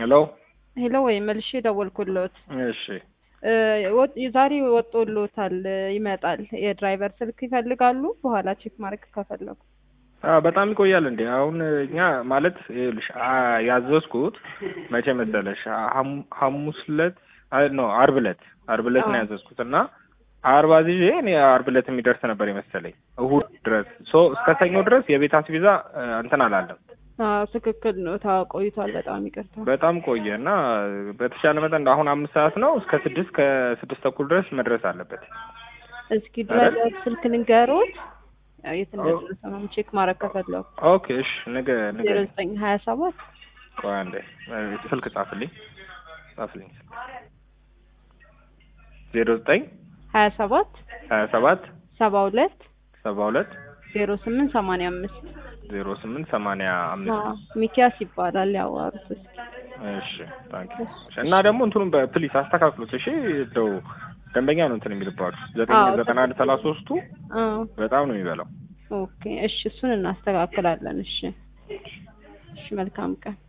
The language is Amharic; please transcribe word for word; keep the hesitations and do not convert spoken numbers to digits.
ሄሎ ሄሎ ወይ መልሼ ደወልኩልዎት። እሺ ዛሬ ወጥቶልዎታል ይመጣል። የድራይቨር ስልክ ይፈልጋሉ በኋላ ቼክ ማድረግ ከፈለጉ? አዎ በጣም ይቆያል እንዴ? አሁን እኛ ማለት ይኸውልሽ ያዘዝኩት መቼ መሰለሽ? ሐሙስ ዕለት ነው ዓርብ ዕለት ዓርብ ዕለት ነው ያዘዝኩት እና ዓርብ አዝዤ እኔ ዓርብ ዕለት የሚደርስ ነበር የመሰለኝ እሑድ ድረስ ሶ እስከ ሰኞ ድረስ የቤት አስቤዛ እንትን አላለም። አዎ ትክክል ነው። ታቆይቷል። በጣም ይቅርታ። በጣም ቆየ እና በተሻለ መጠን አሁን አምስት ሰዓት ነው እስከ ስድስት ከስድስት ተኩል ድረስ መድረስ አለበት። እስኪ ድራይቨር ስልክ ንገሩት። የት እንደደረሰ ነው ቼክ ማድረግ ከፈለጉ? ኦኬ እሺ ነገ ነገ ዜሮ ዘጠኝ ሀያ ሰባት ቆይ አንዴ ስልክ ጻፍልኝ ጻፍልኝ ዜሮ ዘጠኝ ሀያ ሰባት ሀያ ሰባት ሰባ ሁለት ሰባ ሁለት ዜሮ ስምንት ሰማንያ አምስት ዜሮ ስምንት ሰማንያ አምስት ሚኪያስ ይባላል ያዋሩት። እሺ ታንኪ እና ደግሞ እንትኑን በፕሊስ አስተካክሉት እሺ። እንደው ደንበኛ ነው እንትን የሚልባችሁ ዘጠኝ ዘጠና አንድ ሰላሳ ሦስቱ በጣም ነው የሚበላው። ኦኬ እሺ እሱን እናስተካክላለን። እሺ እሺ መልካም ቀን።